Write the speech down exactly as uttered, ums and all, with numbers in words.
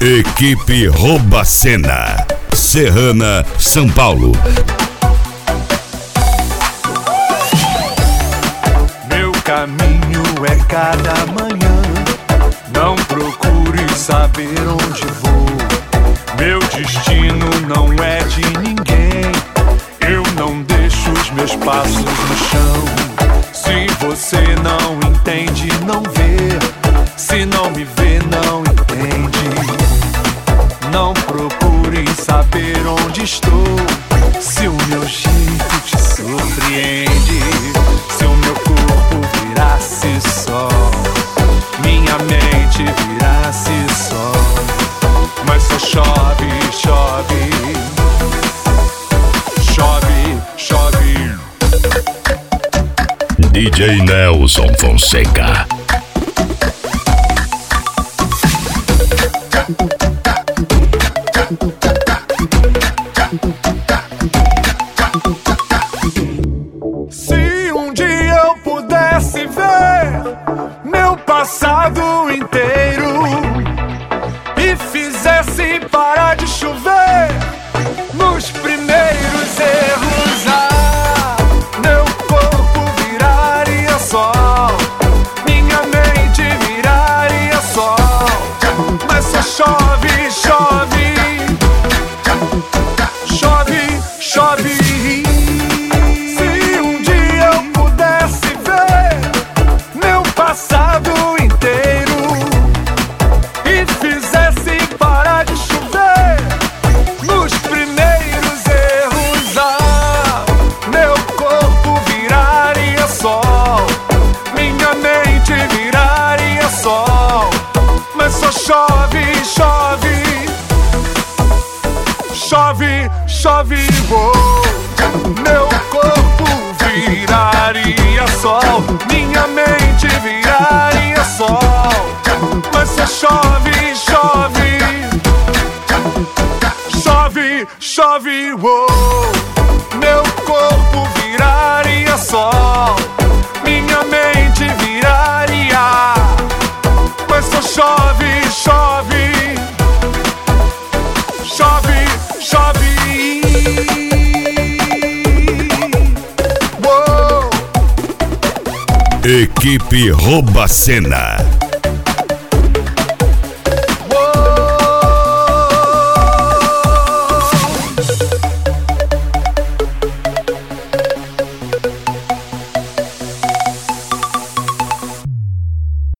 Equipe Roubacena, Serrana, São Paulo. Meu caminho é cada manhã, não procure saber onde vou. Meu destino não é de ninguém, eu não deixo os meus passos no chão. Se você não entende, não vê. Se não me vê, não entende. Não procure saber onde estou, se o meu jeito te surpreende. Se o meu corpo virasse sol, minha mente virasse sol, mas só chove, chove, chove, chove. D J Nelson Fonseca. Se um dia eu pudesse ver meu passado inteiro e fizesse parar de chover nos primeiros erros, ah, meu corpo viraria sol, minha mente viraria sol, mas só chove, chove, chove, chove. Se um dia eu pudesse ver meu passado inteiro e fizesse parar de chover nos primeiros erros, ah, meu corpo viraria sol, minha mente viraria sol, mas só chove, chove, chove, chove, oh. Meu corpo viraria sol, minha mente viraria sol, mas só chove, chove, chove, chove, oh. Meu corpo viraria sol, minha mente viraria, mas só chove, chove, chove, chove. Equipe Roubacena.